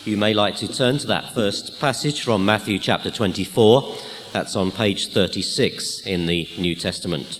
you may like to turn to that first passage from Matthew chapter 24. That's on page 36 in the New Testament.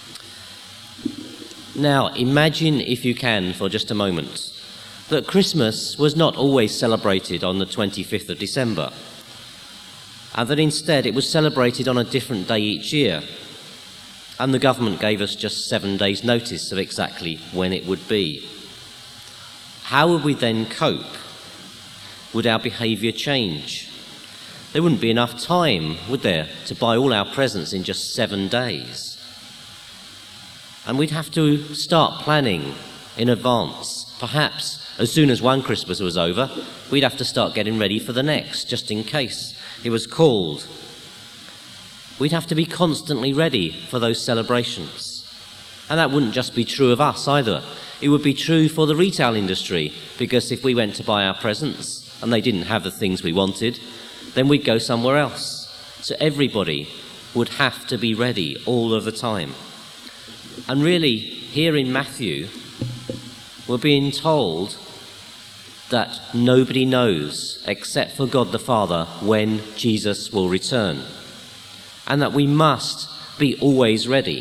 Now, imagine, if you can, for just a moment, that Christmas was not always celebrated on the 25th of December, and that instead it was celebrated on a different day each year, and the government gave us just 7 days' notice of exactly when it would be. How would we then cope? Would our behaviour change? There wouldn't be enough time, would there, to buy all our presents in just 7 days? And we'd have to start planning in advance. Perhaps as soon as one Christmas was over, we'd have to start getting ready for the next, just in case it was called. We'd have to be constantly ready for those celebrations. And that wouldn't just be true of us either. It would be true for the retail industry, because if we went to buy our presents and they didn't have the things we wanted, then we'd go somewhere else. So everybody would have to be ready all of the time. And really, here in Matthew, we're being told that nobody knows, except for God the Father, when Jesus will return, and that we must be always ready.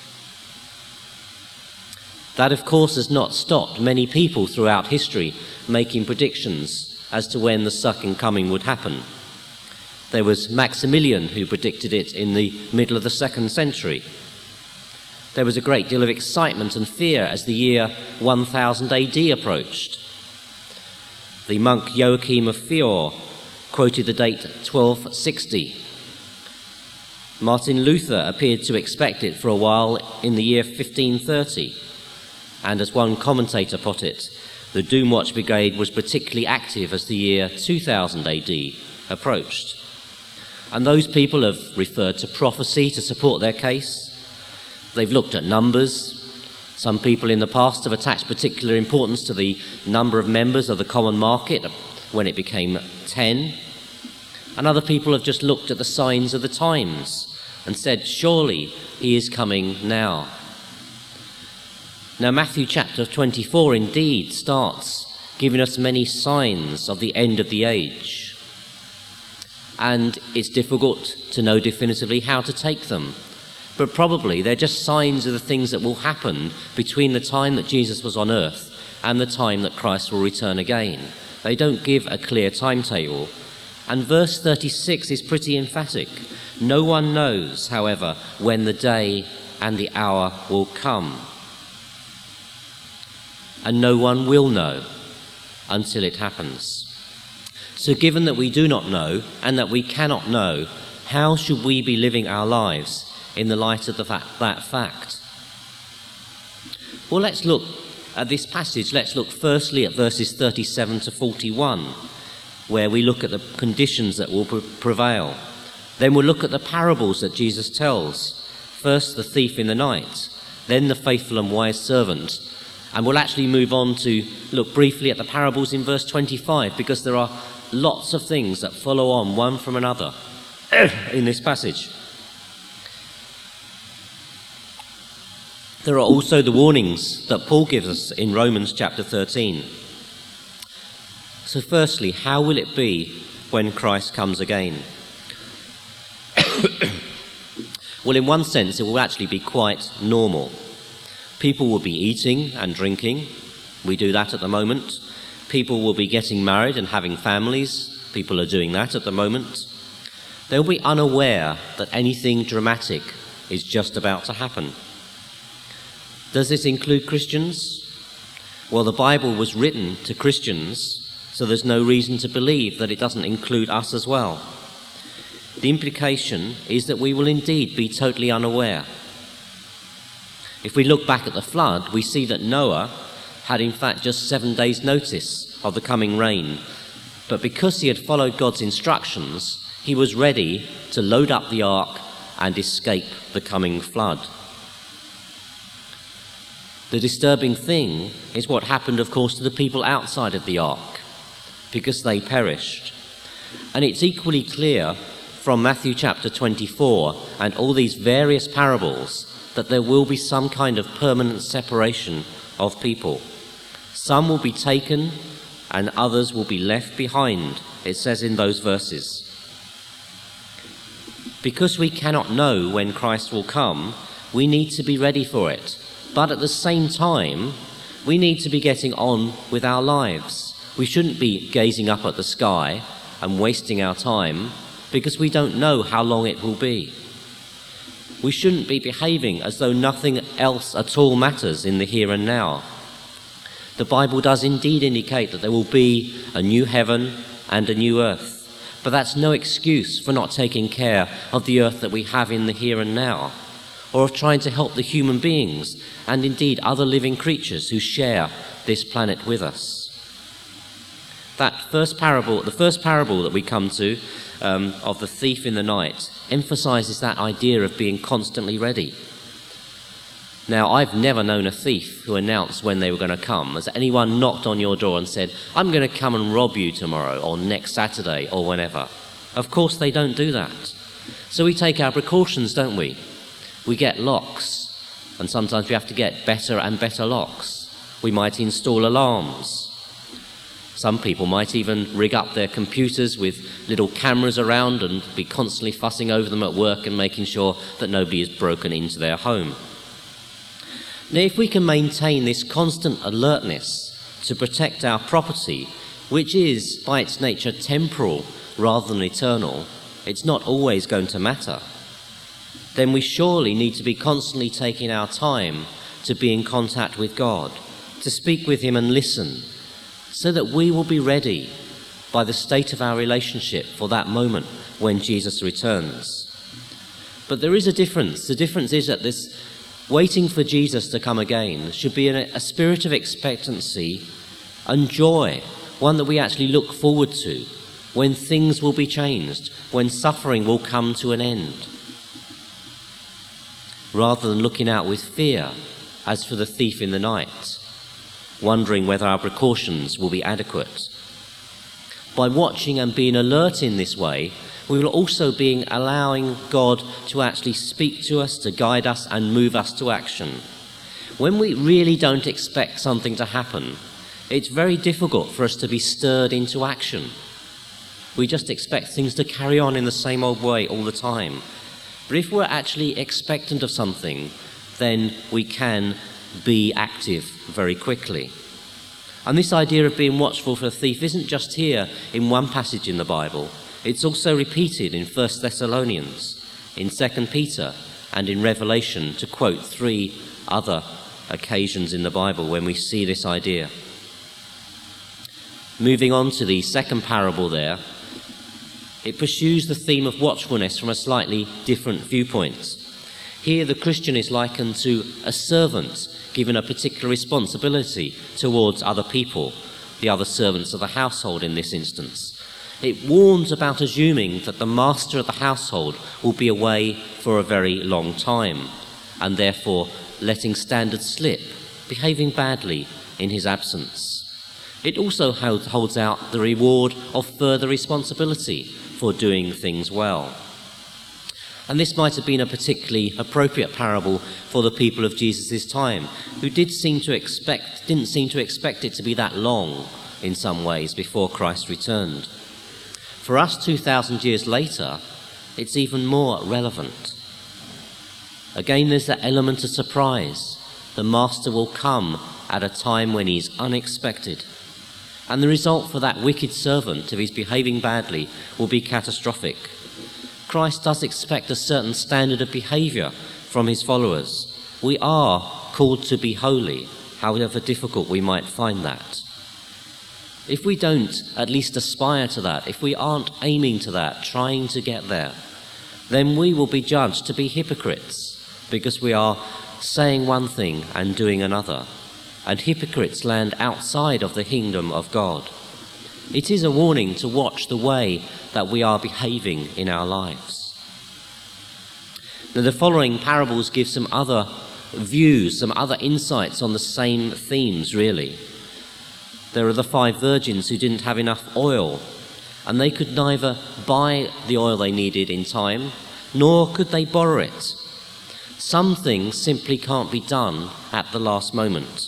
That, of course, has not stopped many people throughout history making predictions as to when the second coming would happen. There was Maximilian who predicted it in the middle of the 2nd century. There was a great deal of excitement and fear as the year 1000 AD approached. The monk Joachim of Fior quoted the date 1260. Martin Luther appeared to expect it for a while in the year 1530. And as one commentator put it, the Doomwatch Brigade was particularly active as the year 2000 AD approached. And those people have referred to prophecy to support their case. They've looked at numbers. Some people in the past have attached particular importance to the number of members of the common market when it became 10. And other people have just looked at the signs of the times and said, surely he is coming now. Now, Matthew chapter 24 indeed starts giving us many signs of the end of the age. And it's difficult to know definitively how to take them. But probably they're just signs of the things that will happen between the time that Jesus was on earth and the time that Christ will return again. They don't give a clear timetable. And verse 36 is pretty emphatic. No one knows, however, when the day and the hour will come. And no one will know until it happens. So given that we do not know and that we cannot know, how should we be living our lives in the light of that fact? Well, let's look at this passage. Let's look firstly at verses 37 to 41, where we look at the conditions that will prevail. Then we'll look at the parables that Jesus tells. First, the thief in the night, then the faithful and wise servant. And we'll actually move on to look briefly at the parables in verse 25, because there are lots of things that follow on one from another in this passage. There are also the warnings that Paul gives us in Romans chapter 13. So firstly, how will it be when Christ comes again? Well, in one sense, it will actually be quite normal. People will be eating and drinking. We do that at the moment. People will be getting married and having families. People are doing that at the moment. They'll be unaware that anything dramatic is just about to happen. Does this include Christians? Well, the Bible was written to Christians, so there's no reason to believe that it doesn't include us as well. The implication is that we will indeed be totally unaware. If we look back at the flood, we see that Noah had in fact just 7 days' notice of the coming rain. But because he had followed God's instructions, he was ready to load up the ark and escape the coming flood. The disturbing thing is what happened, of course, to the people outside of the ark, because they perished. And it's equally clear from Matthew chapter 24 and all these various parables that there will be some kind of permanent separation of people. Some will be taken and others will be left behind, it says in those verses. Because we cannot know when Christ will come, we need to be ready for it. But at the same time, we need to be getting on with our lives. We shouldn't be gazing up at the sky and wasting our time because we don't know how long it will be. We shouldn't be behaving as though nothing else at all matters in the here and now. The Bible does indeed indicate that there will be a new heaven and a new earth, but that's no excuse for not taking care of the earth that we have in the here and now, or of trying to help the human beings and indeed other living creatures who share this planet with us. The first parable that we come to of the thief in the night emphasizes that idea of being constantly ready. Now, I've never known a thief who announced when they were going to come. Has anyone knocked on your door and said, "I'm going to come and rob you tomorrow or next Saturday or whenever"? Of course they don't do that. So we take our precautions, don't we? We get locks, and sometimes we have to get better and better locks. We might install alarms. Some people might even rig up their computers with little cameras around and be constantly fussing over them at work and making sure that nobody has broken into their home. Now, if we can maintain this constant alertness to protect our property, which is by its nature temporal rather than eternal, it's not always going to matter, then we surely need to be constantly taking our time to be in contact with God, to speak with Him and listen, so that we will be ready by the state of our relationship for that moment when Jesus returns. But there is a difference. The difference is that this waiting for Jesus to come again should be a spirit of expectancy and joy, one that we actually look forward to, when things will be changed, when suffering will come to an end, rather than looking out with fear, as for the thief in the night, wondering whether our precautions will be adequate. By watching and being alert in this way, we will also be allowing God to actually speak to us, to guide us and move us to action. When we really don't expect something to happen, it's very difficult for us to be stirred into action. We just expect things to carry on in the same old way all the time. But if we're actually expectant of something, then we can be active very quickly. And this idea of being watchful for a thief isn't just here in one passage in the Bible. It's also repeated in 1 Thessalonians, in 2 Peter, and in Revelation, to quote 3 other occasions in the Bible when we see this idea. Moving on to the second parable there, it pursues the theme of watchfulness from a slightly different viewpoint. Here the Christian is likened to a servant given a particular responsibility towards other people, the other servants of the household in this instance. It warns about assuming that the master of the household will be away for a very long time, and therefore letting standards slip, behaving badly in his absence. It also holds out the reward of further responsibility for doing things well. And this might have been a particularly appropriate parable for the people of Jesus' time, who didn't seem to expect it to be that long in some ways before Christ returned. For us 2,000 years later, it's even more relevant. Again, there's that element of surprise. The master will come at a time when he's unexpected. And the result for that wicked servant, if he's behaving badly, will be catastrophic. Christ does expect a certain standard of behaviour from his followers. We are called to be holy, however difficult we might find that. If we don't at least aspire to that, if we aren't aiming to that, trying to get there, then we will be judged to be hypocrites, because we are saying one thing and doing another, and hypocrites land outside of the kingdom of God. It is a warning to watch the way that we are behaving in our lives. Now, the following parables give some other views, some other insights on the same themes, really. There are the 5 virgins who didn't have enough oil, and they could neither buy the oil they needed in time, nor could they borrow it. Some things simply can't be done at the last moment.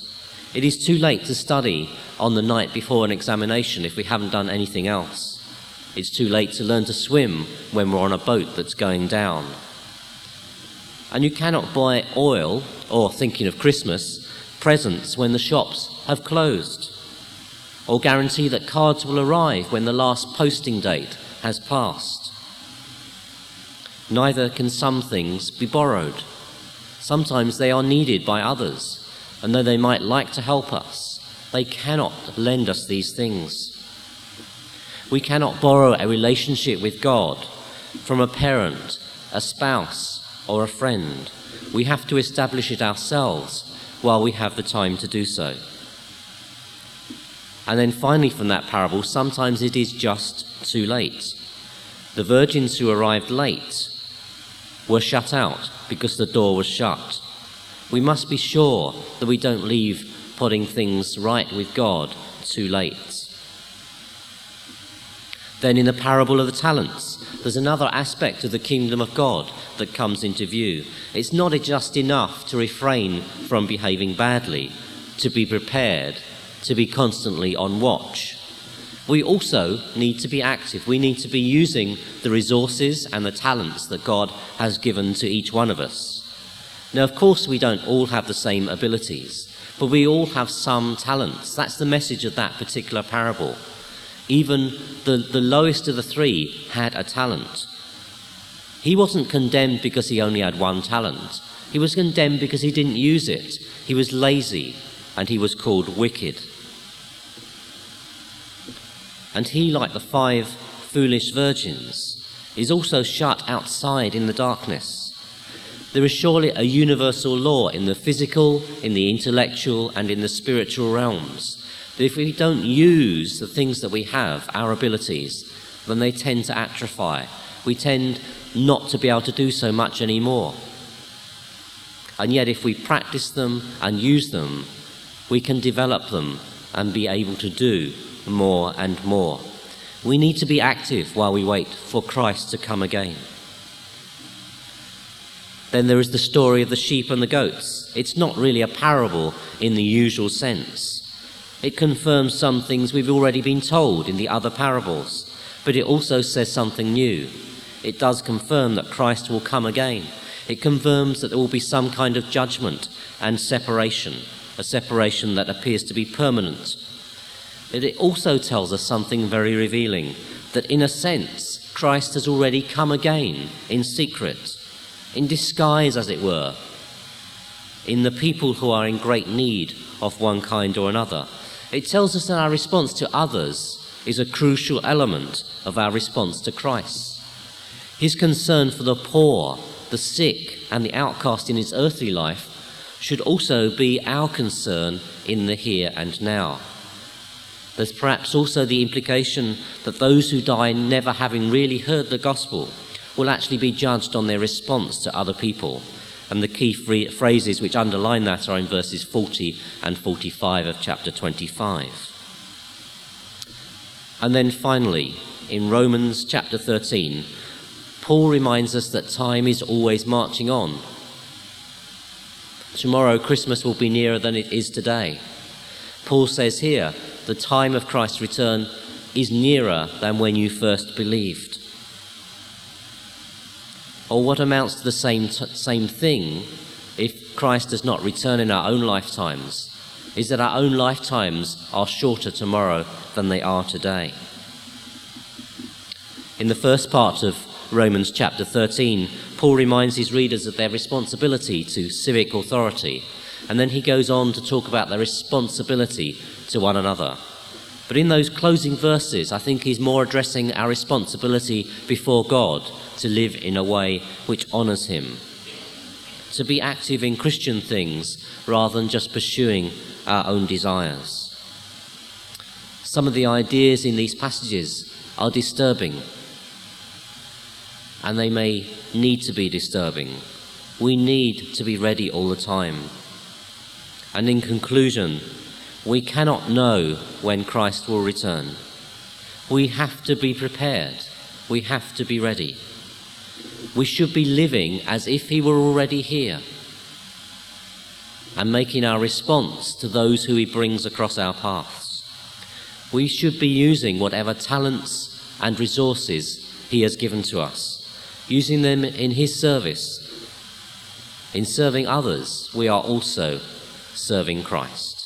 It is too late to study on the night before an examination if we haven't done anything else. It's too late to learn to swim when we're on a boat that's going down. And you cannot buy oil, or thinking of Christmas, presents when the shops have closed, or guarantee that cards will arrive when the last posting date has passed. Neither can some things be borrowed. Sometimes they are needed by others, and though they might like to help us, they cannot lend us these things. We cannot borrow a relationship with God from a parent, a spouse, or a friend. We have to establish it ourselves while we have the time to do so. And then finally from that parable, sometimes it is just too late. The virgins who arrived late were shut out because the door was shut. We must be sure that we don't leave putting things right with God too late. Then in the parable of the talents, there's another aspect of the kingdom of God that comes into view. It's not just enough to refrain from behaving badly, to be prepared, to be constantly on watch. We also need to be active. We need to be using the resources and the talents that God has given to each one of us. Now, of course, we don't all have the same abilities, but we all have some talents. That's the message of that particular parable. Even the lowest of the three had a talent. He wasn't condemned because he only had one talent. He was condemned because he didn't use it. He was lazy, and he was called wicked. And he, like the 5 foolish virgins, is also shut outside in the darkness. There is surely a universal law in the physical, in the intellectual, and in the spiritual realms. That if we don't use the things that we have, our abilities, then they tend to atrophy. We tend not to be able to do so much anymore. And yet if we practice them and use them, we can develop them and be able to do more and more. We need to be active while we wait for Christ to come again. Then there is the story of the sheep and the goats. It's not really a parable in the usual sense. It confirms some things we've already been told in the other parables, but it also says something new. It does confirm that Christ will come again. It confirms that there will be some kind of judgment and separation, a separation that appears to be permanent. But it also tells us something very revealing, that in a sense, Christ has already come again in secret, in disguise as it were, in the people who are in great need of one kind or another. It tells us that our response to others is a crucial element of our response to Christ. His concern for the poor, the sick, and the outcast in his earthly life should also be our concern in the here and now. There's perhaps also the implication that those who die never having really heard the gospel will actually be judged on their response to other people. And the key phrases which underline that are in verses 40 and 45 of chapter 25. And then finally, in Romans chapter 13, Paul reminds us that time is always marching on. Tomorrow, Christmas will be nearer than it is today. Paul says here, the time of Christ's return is nearer than when you first believed. Or what amounts to the same thing if Christ does not return in our own lifetimes, is that our own lifetimes are shorter tomorrow than they are today. In the first part of Romans chapter 13, Paul reminds his readers of their responsibility to civic authority, and then he goes on to talk about their responsibility to one another. But in those closing verses, I think he's more addressing our responsibility before God to live in a way which honours him, to be active in Christian things rather than just pursuing our own desires. Some of the ideas in these passages are disturbing, and they may need to be disturbing. We need to be ready all the time. And in conclusion, we cannot know when Christ will return. We have to be prepared. We have to be ready. We should be living as if he were already here. and making our response to those who he brings across our paths. We should be using whatever talents and resources he has given to us, using them in his service. In serving others, we are also serving Christ.